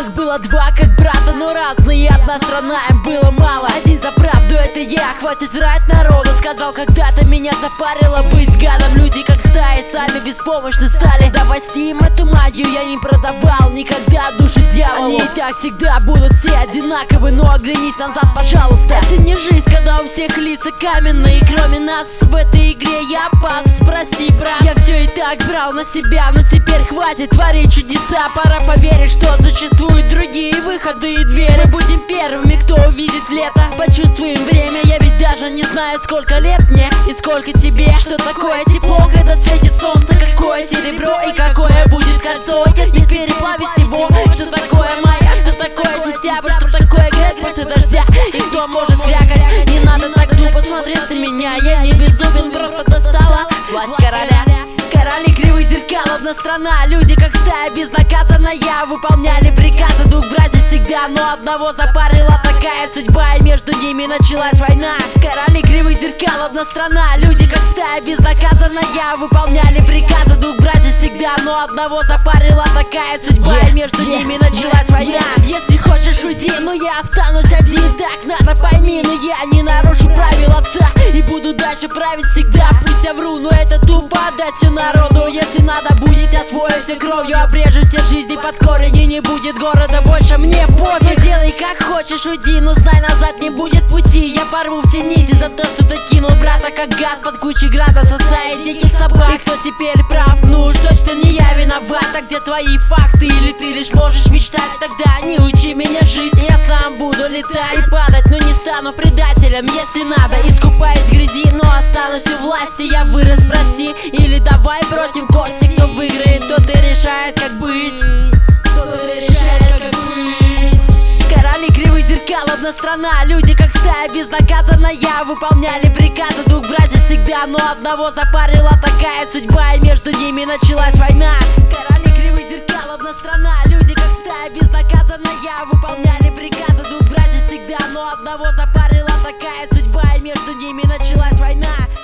их было два, как брата, но разные. Одна страна, им было мало. Один за правду, это я, хватит врать народу. Сказал, когда-то меня запарило быть гадом. Люди как стаи, сами беспомощны стали. Давать им эту магию я не продавал никогда душу дьяволу. Они и так всегда будут все одинаковы, но оглянись назад, пожалуйста. Это не жизнь, когда у всех лица каменные. Кроме нас в этой игре я пас. Прости, брат, я все и так брал на себя, но теперь хватит творить чудеса. Пора поверить, что существуют другие выходы и двери. Мы будем первыми, кто увидит лето. Почувствуем время, я ведь даже не знаю, сколько лет мне и сколько тебе. Что такое тепло, когда светит солнце, какое серебро и какое будет кольцо, если переплавить его. Что такое мая, что такое сентябрь, что такое грязь после дождя, и кто может крякать. Не надо так тупо смотреть на меня, я не безумен, просто достала власть короля. Короли кривых зеркал, одна страна. Люди как стая безнаказанная, выполняли приказы двух братьев всегда, но одного запарила такая судьба, и между ними началась война. Короли кривых зеркал, одна страна. Люди как стая безнаказанная, выполняли приказы двух братьев всегда, но одного запарила такая судьба, и между ними началась война. Если хочешь уйти, но я останусь один, так надо пойми, но я не нарушу правил отца и буду дальше править всегда. Пусть я вру, но это тупо отдать все народу. Если надо будет, я освою все кровью, обрежу все жизни под корень, и не будет города больше, мне пофиг. Делай как хочешь, уйди, но знай, назад не будет пути. Я порву все нити за то, что ты кинул брата как гад под кучей града со стаей диких собак. И кто теперь прав? Ну уж точно не я виноват. А где твои факты? Или ты лишь можешь мечтать? Тогда не учи меня жить, я сам буду летать и падать, но не стану предателем, если надо. Искупаюсь в грязи, но останусь у власти. Я вырос, прости, или давай бросим кости. Кто выиграет, тот и решает, как быть. Кто-то решает, как быть. Короли кривых зеркал, одна страна. Люди как стая безнаказанная, выполняли приказы двух братьев всегда, но одного запарила такая судьба, и между ними началась война. Короли кривых зеркал, одна страна. Люди как стая безнаказанная, выполняли приказы двух братьев всегда, но одного запарила такая судьба, и между ними началась война.